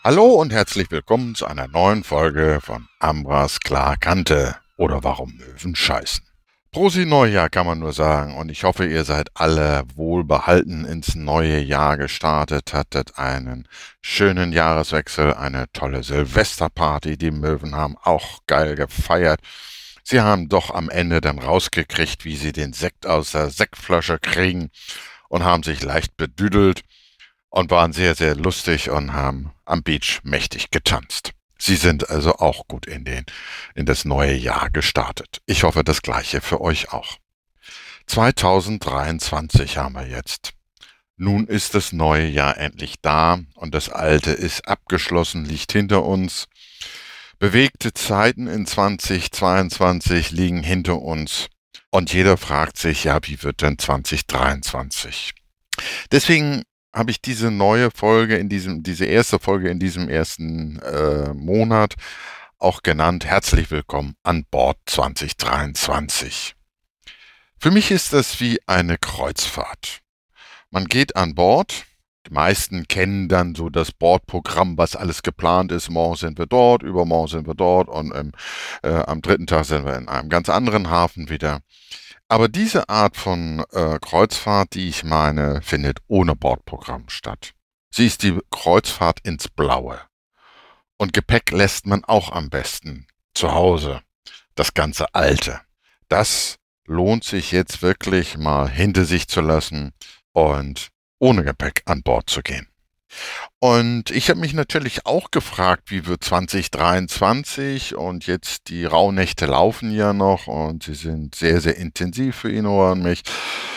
Hallo und herzlich willkommen zu einer neuen Folge von Ambras Klarkante oder warum Möwen scheißen. Prosi Neujahr kann man nur sagen und ich hoffe, ihr seid alle wohlbehalten ins neue Jahr gestartet, hattet einen schönen Jahreswechsel, eine tolle Silvesterparty. Die Möwen haben auch geil gefeiert. Sie haben doch am Ende dann rausgekriegt, wie sie den Sekt aus der Sektflasche kriegen und haben sich leicht bedüdelt und waren sehr, sehr lustig und haben am Beach mächtig getanzt. Sie sind also auch gut in das neue Jahr gestartet. Ich hoffe, das Gleiche für euch auch. 2023 haben wir jetzt. Nun ist das neue Jahr endlich da und das alte ist abgeschlossen, liegt hinter uns. Bewegte Zeiten in 2022 liegen hinter uns und jeder fragt sich, ja, wie wird denn 2023? Deswegen habe ich diese neue Folge diese erste Folge in diesem ersten Monat auch genannt. Herzlich willkommen an Bord 2023. Für mich ist das wie eine Kreuzfahrt. Man geht an Bord. Die meisten kennen dann so das Bordprogramm, was alles geplant ist. Morgen sind wir dort, übermorgen sind wir dort und am dritten Tag sind wir in einem ganz anderen Hafen wieder. Aber diese Art von Kreuzfahrt, die ich meine, findet ohne Bordprogramm statt. Sie ist die Kreuzfahrt ins Blaue. Und Gepäck lässt man auch am besten zu Hause. Das ganze Alte. Das lohnt sich jetzt wirklich mal hinter sich zu lassen und ohne Gepäck an Bord zu gehen. Und ich habe mich natürlich auch gefragt, wie wird 2023 und jetzt die Rauhnächte laufen ja noch und sie sind sehr, sehr intensiv für Inoa und mich.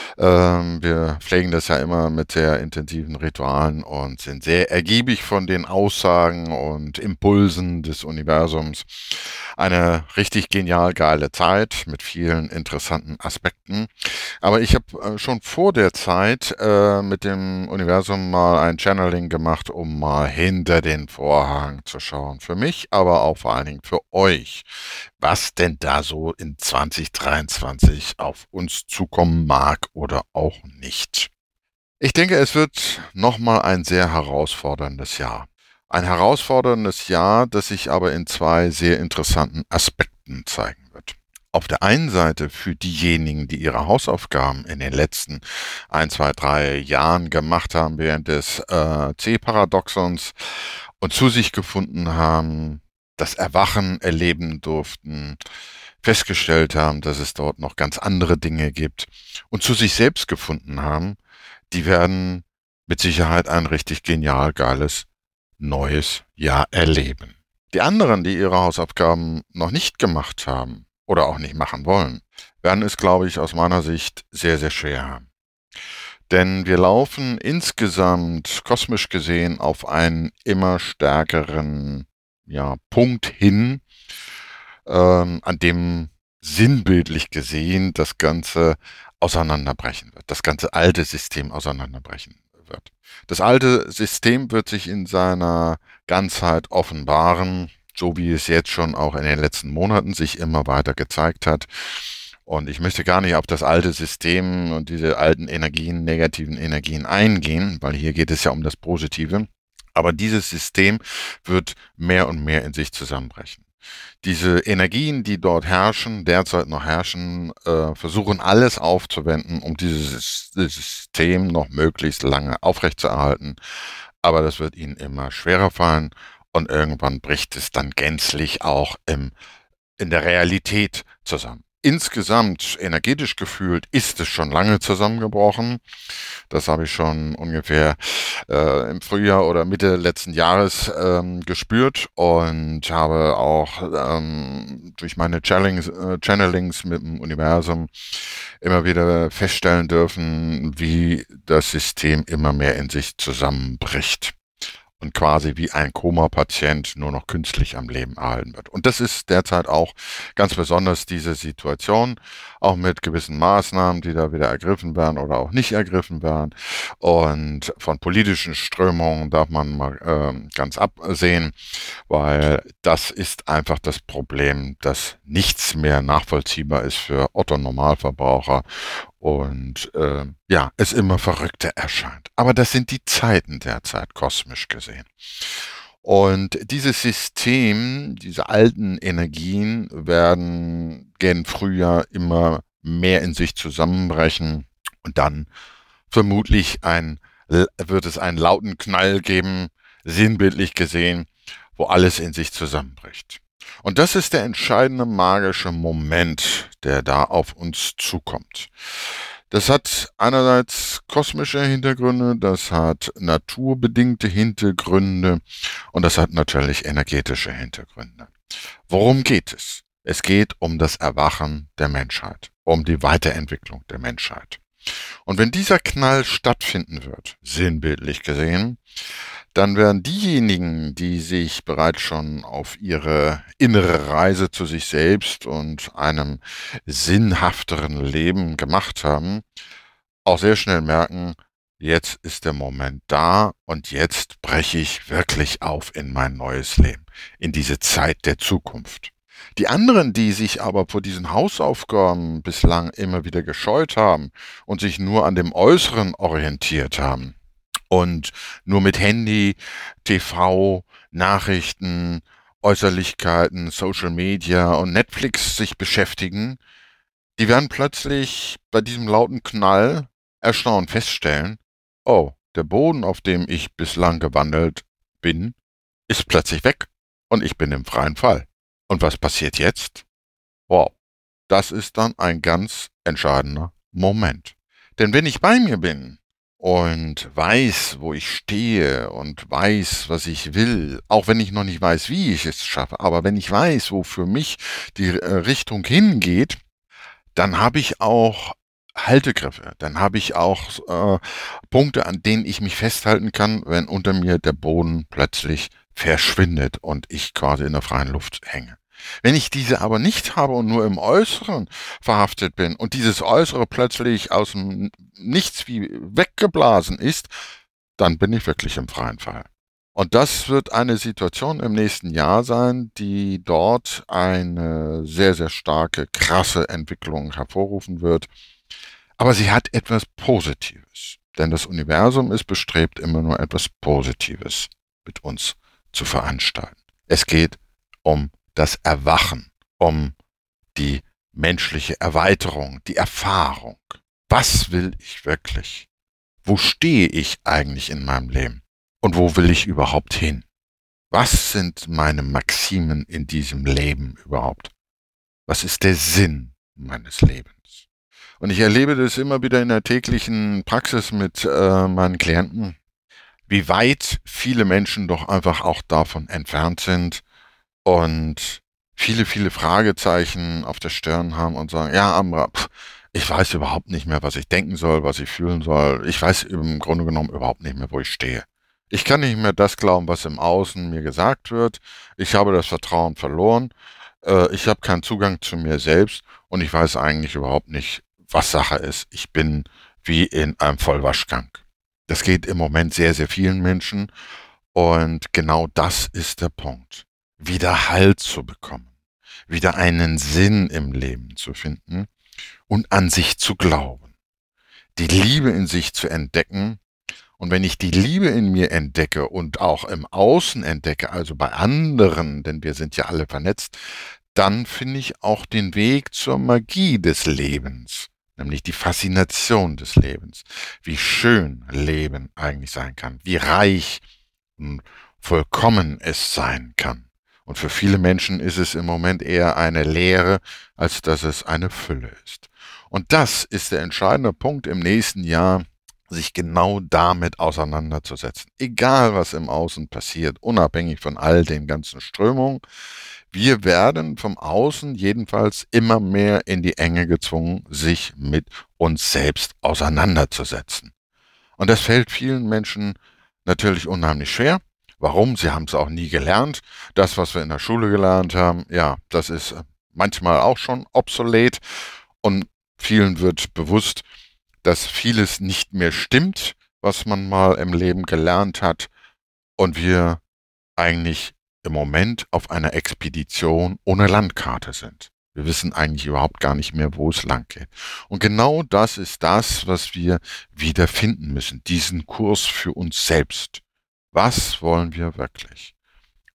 Wir pflegen das ja immer mit sehr intensiven Ritualen und sind sehr ergiebig von den Aussagen und Impulsen des Universums. Eine richtig genial geile Zeit mit vielen interessanten Aspekten. Aber ich habe schon vor der Zeit mit dem Universum mal ein Channeling gemacht, um mal hinter den Vorhang zu schauen. Für mich, aber auch vor allen Dingen für euch. Was denn da so in 2023 auf uns zukommen mag oder auch nicht. Ich denke, es wird nochmal ein sehr herausforderndes Jahr. Ein herausforderndes Jahr, das sich aber in zwei sehr interessanten Aspekten zeigen wird. Auf der einen Seite für diejenigen, die ihre Hausaufgaben in den letzten 1, 2, 3 Jahren gemacht haben während des C-Paradoxons und zu sich gefunden haben, das Erwachen erleben durften, festgestellt haben, dass es dort noch ganz andere Dinge gibt und zu sich selbst gefunden haben, die werden mit Sicherheit ein richtig genial geiles neues Jahr erleben. Die anderen, die ihre Hausaufgaben noch nicht gemacht haben oder auch nicht machen wollen, werden es, glaube ich, aus meiner Sicht sehr, sehr schwer haben. Denn wir laufen insgesamt, kosmisch gesehen, auf einen immer stärkeren Punkt hin, an dem sinnbildlich gesehen das Ganze auseinanderbrechen wird, das ganze alte System auseinanderbrechen wird. Das alte System wird sich in seiner Ganzheit offenbaren, so wie es jetzt schon auch in den letzten Monaten sich immer weiter gezeigt hat. Und ich möchte gar nicht auf das alte System und diese alten Energien, negativen Energien eingehen, weil hier geht es ja um das Positive. Aber dieses System wird mehr und mehr in sich zusammenbrechen. Diese Energien, die dort herrschen, derzeit noch herrschen, versuchen alles aufzuwenden, um dieses System noch möglichst lange aufrechtzuerhalten. Aber das wird ihnen immer schwerer fallen und irgendwann bricht es dann gänzlich auch in der Realität zusammen. Insgesamt, energetisch gefühlt, ist es schon lange zusammengebrochen. Das habe ich schon ungefähr im Frühjahr oder Mitte letzten Jahres gespürt und habe auch durch meine Channelings mit dem Universum immer wieder feststellen dürfen, wie das System immer mehr in sich zusammenbricht und quasi wie ein Koma-Patient nur noch künstlich am Leben erhalten wird. Und das ist derzeit auch ganz besonders diese Situation, auch mit gewissen Maßnahmen, die da wieder ergriffen werden oder auch nicht ergriffen werden. Und von politischen Strömungen darf man mal ganz absehen, weil das ist einfach das Problem, dass nichts mehr nachvollziehbar ist für Otto Normalverbraucher und es immer verrückter erscheint. Aber das sind die Zeiten derzeit, kosmisch gesehen. Und dieses System, diese alten Energien werden gen Frühjahr immer mehr in sich zusammenbrechen und dann vermutlich wird es einen lauten Knall geben, sinnbildlich gesehen, wo alles in sich zusammenbricht. Und das ist der entscheidende magische Moment, der da auf uns zukommt. Das hat einerseits kosmische Hintergründe, das hat naturbedingte Hintergründe und das hat natürlich energetische Hintergründe. Worum geht es? Es geht um das Erwachen der Menschheit, um die Weiterentwicklung der Menschheit. Und wenn dieser Knall stattfinden wird, sinnbildlich gesehen, dann werden diejenigen, die sich bereits schon auf ihre innere Reise zu sich selbst und einem sinnhafteren Leben gemacht haben, auch sehr schnell merken, jetzt ist der Moment da und jetzt breche ich wirklich auf in mein neues Leben, in diese Zeit der Zukunft. Die anderen, die sich aber vor diesen Hausaufgaben bislang immer wieder gescheut haben und sich nur an dem Äußeren orientiert haben und nur mit Handy, TV, Nachrichten, Äußerlichkeiten, Social Media und Netflix sich beschäftigen, die werden plötzlich bei diesem lauten Knall erstaunt feststellen, oh, der Boden, auf dem ich bislang gewandelt bin, ist plötzlich weg und ich bin im freien Fall. Und was passiert jetzt? Wow, das ist dann ein ganz entscheidender Moment. Denn wenn ich bei mir bin und weiß, wo ich stehe und weiß, was ich will, auch wenn ich noch nicht weiß, wie ich es schaffe, aber wenn ich weiß, wo für mich die Richtung hingeht, dann habe ich auch Haltegriffe, dann habe ich auch Punkte, an denen ich mich festhalten kann, wenn unter mir der Boden plötzlich verschwindet und ich quasi in der freien Luft hänge. Wenn ich diese aber nicht habe und nur im Äußeren verhaftet bin und dieses Äußere plötzlich aus dem Nichts wie weggeblasen ist, dann bin ich wirklich im freien Fall. Und das wird eine Situation im nächsten Jahr sein, die dort eine sehr, sehr starke, krasse Entwicklung hervorrufen wird. Aber sie hat etwas Positives. Denn das Universum ist bestrebt, immer nur etwas Positives mit uns zu veranstalten. Es geht um das Erwachen, um die menschliche Erweiterung, die Erfahrung. Was will ich wirklich? Wo stehe ich eigentlich in meinem Leben? Und wo will ich überhaupt hin? Was sind meine Maximen in diesem Leben überhaupt? Was ist der Sinn meines Lebens? Und ich erlebe das immer wieder in der täglichen Praxis mit meinen Klienten, wie weit viele Menschen doch einfach auch davon entfernt sind und viele, viele Fragezeichen auf der Stirn haben und sagen, ja, Amra, ich weiß überhaupt nicht mehr, was ich denken soll, was ich fühlen soll. Ich weiß im Grunde genommen überhaupt nicht mehr, wo ich stehe. Ich kann nicht mehr das glauben, was im Außen mir gesagt wird. Ich habe das Vertrauen verloren. Ich habe keinen Zugang zu mir selbst und ich weiß eigentlich überhaupt nicht, was Sache ist. Ich bin wie in einem Vollwaschgang. Das geht im Moment sehr, sehr vielen Menschen und genau das ist der Punkt. Wieder Halt zu bekommen, wieder einen Sinn im Leben zu finden und an sich zu glauben, die Liebe in sich zu entdecken. Und wenn ich die Liebe in mir entdecke und auch im Außen entdecke, also bei anderen, denn wir sind ja alle vernetzt, dann finde ich auch den Weg zur Magie des Lebens, nämlich die Faszination des Lebens, wie schön Leben eigentlich sein kann, wie reich und vollkommen es sein kann. Und für viele Menschen ist es im Moment eher eine Leere, als dass es eine Fülle ist. Und das ist der entscheidende Punkt im nächsten Jahr, sich genau damit auseinanderzusetzen. Egal, was im Außen passiert, unabhängig von all den ganzen Strömungen, wir werden vom Außen jedenfalls immer mehr in die Enge gezwungen, sich mit uns selbst auseinanderzusetzen. Und das fällt vielen Menschen natürlich unheimlich schwer. Warum? Sie haben es auch nie gelernt. Das, was wir in der Schule gelernt haben, ja, das ist manchmal auch schon obsolet. Und vielen wird bewusst, dass vieles nicht mehr stimmt, was man mal im Leben gelernt hat. Und wir eigentlich im Moment auf einer Expedition ohne Landkarte sind. Wir wissen eigentlich überhaupt gar nicht mehr, wo es lang geht. Und genau das ist das, was wir wieder finden müssen, diesen Kurs für uns selbst. Was wollen wir wirklich?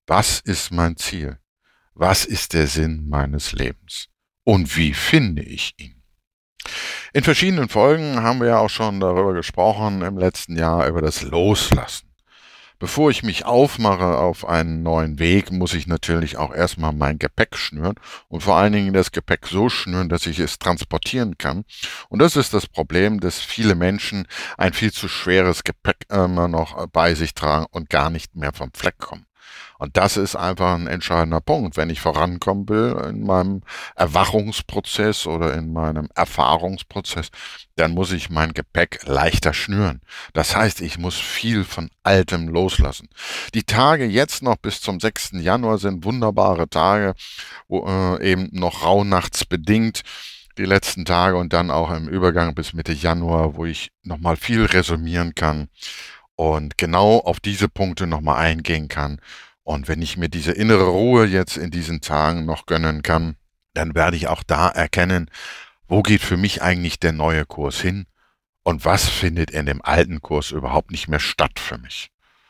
Was ist mein Ziel? Was ist der Sinn meines Lebens? Und wie finde ich ihn? In verschiedenen Folgen haben wir ja auch schon darüber gesprochen im letzten Jahr, über das Loslassen. Bevor ich mich aufmache auf einen neuen Weg, muss ich natürlich auch erstmal mein Gepäck schnüren und vor allen Dingen das Gepäck so schnüren, dass ich es transportieren kann. Und das ist das Problem, dass viele Menschen ein viel zu schweres Gepäck immer noch bei sich tragen und gar nicht mehr vom Fleck kommen. Und das ist einfach ein entscheidender Punkt. Wenn ich vorankommen will in meinem Erwachungsprozess oder in meinem Erfahrungsprozess, dann muss ich mein Gepäck leichter schnüren. Das heißt, ich muss viel von Altem loslassen. Die Tage jetzt noch bis zum 6. Januar sind wunderbare Tage, wo eben noch rauhnachtsbedingt die letzten Tage und dann auch im Übergang bis Mitte Januar, wo ich nochmal viel resümieren kann und genau auf diese Punkte nochmal eingehen kann. Und wenn ich mir diese innere Ruhe jetzt in diesen Tagen noch gönnen kann, dann werde ich auch da erkennen, wo geht für mich eigentlich der neue Kurs hin und was findet in dem alten Kurs überhaupt nicht mehr statt für mich.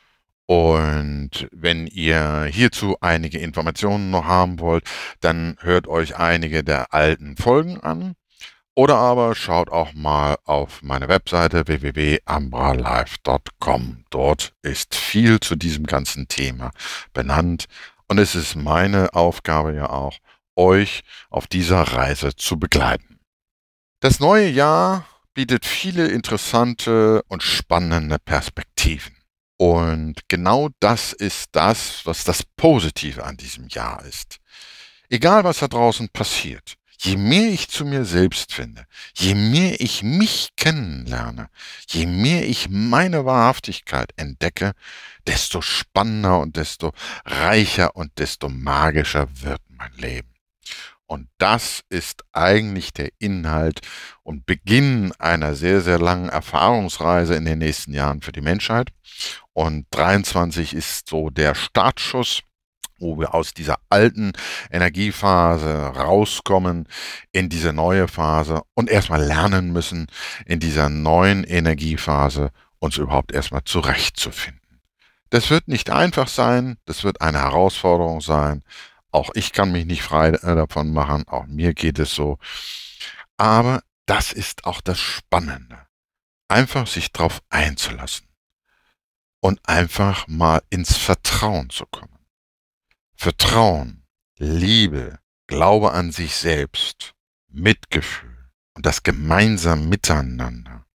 Und wenn ihr hierzu einige Informationen noch haben wollt, dann hört euch einige der alten Folgen an. Oder aber schaut auch mal auf meine Webseite www.ambralife.com. Dort ist viel zu diesem ganzen Thema benannt. Und es ist meine Aufgabe ja auch, euch auf dieser Reise zu begleiten. Das neue Jahr bietet viele interessante und spannende Perspektiven. Und genau das ist das, was das Positive an diesem Jahr ist. Egal, was da draußen passiert, je mehr ich zu mir selbst finde, je mehr ich mich kennenlerne, je mehr ich meine Wahrhaftigkeit entdecke, desto spannender und desto reicher und desto magischer wird mein Leben. Und das ist eigentlich der Inhalt und Beginn einer sehr, sehr langen Erfahrungsreise in den nächsten Jahren für die Menschheit. Und 23 ist so der Startschuss, wo wir aus dieser alten Energiephase rauskommen in diese neue Phase und erstmal lernen müssen, in dieser neuen Energiephase uns überhaupt erstmal zurechtzufinden. Das wird nicht einfach sein, das wird eine Herausforderung sein. Auch ich kann mich nicht frei davon machen, auch mir geht es so. Aber das ist auch das Spannende. Einfach sich darauf einzulassen und einfach mal ins Vertrauen zu kommen. Vertrauen, Liebe, Glaube an sich selbst, Mitgefühl und das gemeinsame Miteinander,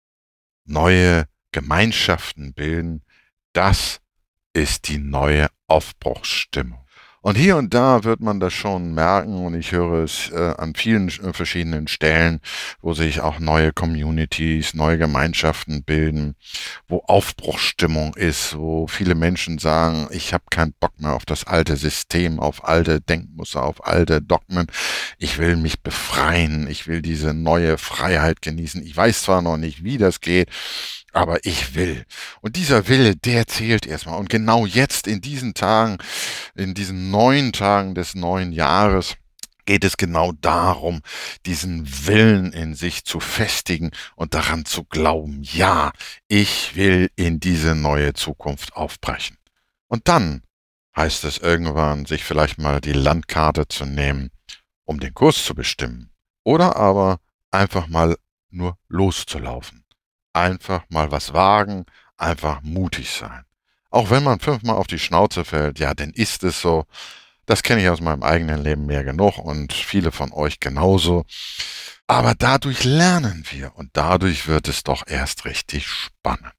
neue Gemeinschaften bilden, das ist die neue Aufbruchsstimmung. Und hier und da wird man das schon merken und ich höre es an vielen verschiedenen Stellen, wo sich auch neue Communities, neue Gemeinschaften bilden, wo Aufbruchsstimmung ist, wo viele Menschen sagen, ich habe keinen Bock mehr auf das alte System, auf alte Denkmuster, auf alte Dogmen. Ich will mich befreien, ich will diese neue Freiheit genießen. Ich weiß zwar noch nicht, wie das geht, aber ich will. Und dieser Wille, der zählt erstmal. Und genau jetzt in diesen Tagen, in diesen 9 Tagen des neuen Jahres, geht es genau darum, diesen Willen in sich zu festigen und daran zu glauben, ja, ich will in diese neue Zukunft aufbrechen. Und dann heißt es irgendwann, sich vielleicht mal die Landkarte zu nehmen, um den Kurs zu bestimmen. Oder aber einfach mal nur loszulaufen. Einfach mal was wagen, einfach mutig sein. Auch wenn man 5-mal auf die Schnauze fällt, ja, dann ist es so. Das kenne ich aus meinem eigenen Leben mehr genug und viele von euch genauso. Aber dadurch lernen wir und dadurch wird es doch erst richtig spannend.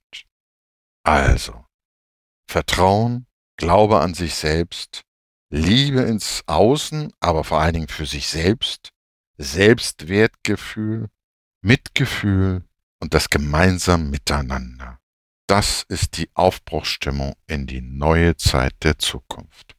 Also, Vertrauen, Glaube an sich selbst, Liebe ins Außen, aber vor allen Dingen für sich selbst, Selbstwertgefühl, Mitgefühl und das gemeinsame Miteinander. Das ist die Aufbruchsstimmung in die neue Zeit der Zukunft.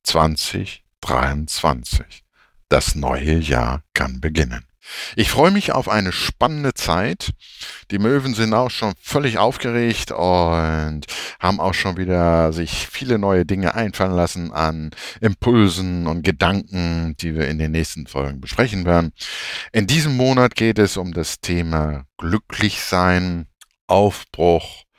2023. Das neue Jahr kann beginnen. Ich freue mich auf eine spannende Zeit. Die Möwen sind auch schon völlig aufgeregt und haben auch schon wieder sich viele neue Dinge einfallen lassen an Impulsen und Gedanken, die wir in den nächsten Folgen besprechen werden. In diesem Monat geht es um das Thema Glücklichsein, Aufbruch,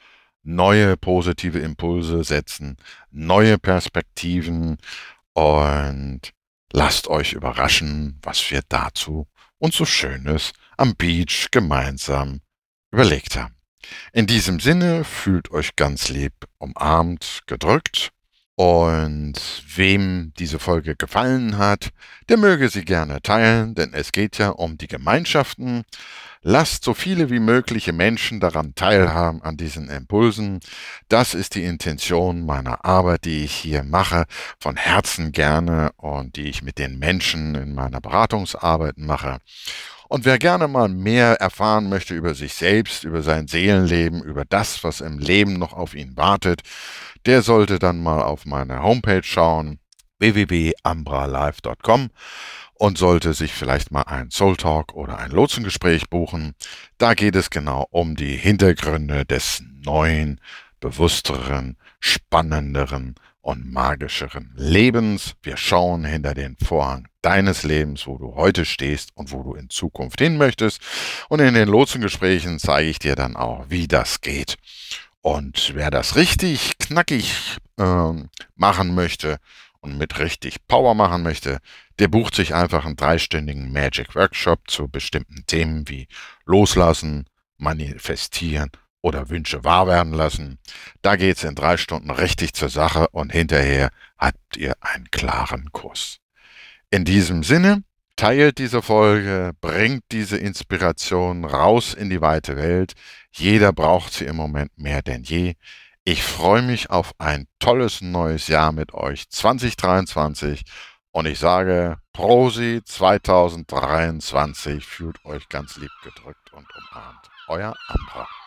neue positive Impulse setzen, neue Perspektiven und lasst euch überraschen, was wir dazu uns so Schönes am Beach gemeinsam überlegt haben. In diesem Sinne fühlt euch ganz lieb umarmt, gedrückt und wem diese Folge gefallen hat, der möge sie gerne teilen, denn es geht ja um die Gemeinschaften. Lasst so viele wie mögliche Menschen daran teilhaben, an diesen Impulsen. Das ist die Intention meiner Arbeit, die ich hier mache, von Herzen gerne und die ich mit den Menschen in meiner Beratungsarbeit mache. Und wer gerne mal mehr erfahren möchte über sich selbst, über sein Seelenleben, über das, was im Leben noch auf ihn wartet, der sollte dann mal auf meine Homepage schauen, www.ambralife.com, und sollte sich vielleicht mal ein Soul Talk oder ein Lotsengespräch buchen. Da geht es genau um die Hintergründe des neuen, bewussteren, spannenderen und magischeren Lebens. Wir schauen hinter den Vorhang deines Lebens, wo du heute stehst und wo du in Zukunft hin möchtest. Und in den Lotsengesprächen zeige ich dir dann auch, wie das geht. Und wer das richtig knackig machen möchte und mit richtig Power machen möchte, der bucht sich einfach einen 3-stündigen Magic Workshop zu bestimmten Themen wie Loslassen, Manifestieren oder Wünsche wahr werden lassen. Da geht es in 3 Stunden richtig zur Sache und hinterher habt ihr einen klaren Kurs. In diesem Sinne, teilt diese Folge, bringt diese Inspiration raus in die weite Welt. Jeder braucht sie im Moment mehr denn je. Ich freue mich auf ein tolles neues Jahr mit euch 2023 und ich sage Prosi 2023, fühlt euch ganz lieb gedrückt und umarmt. Euer Ambra.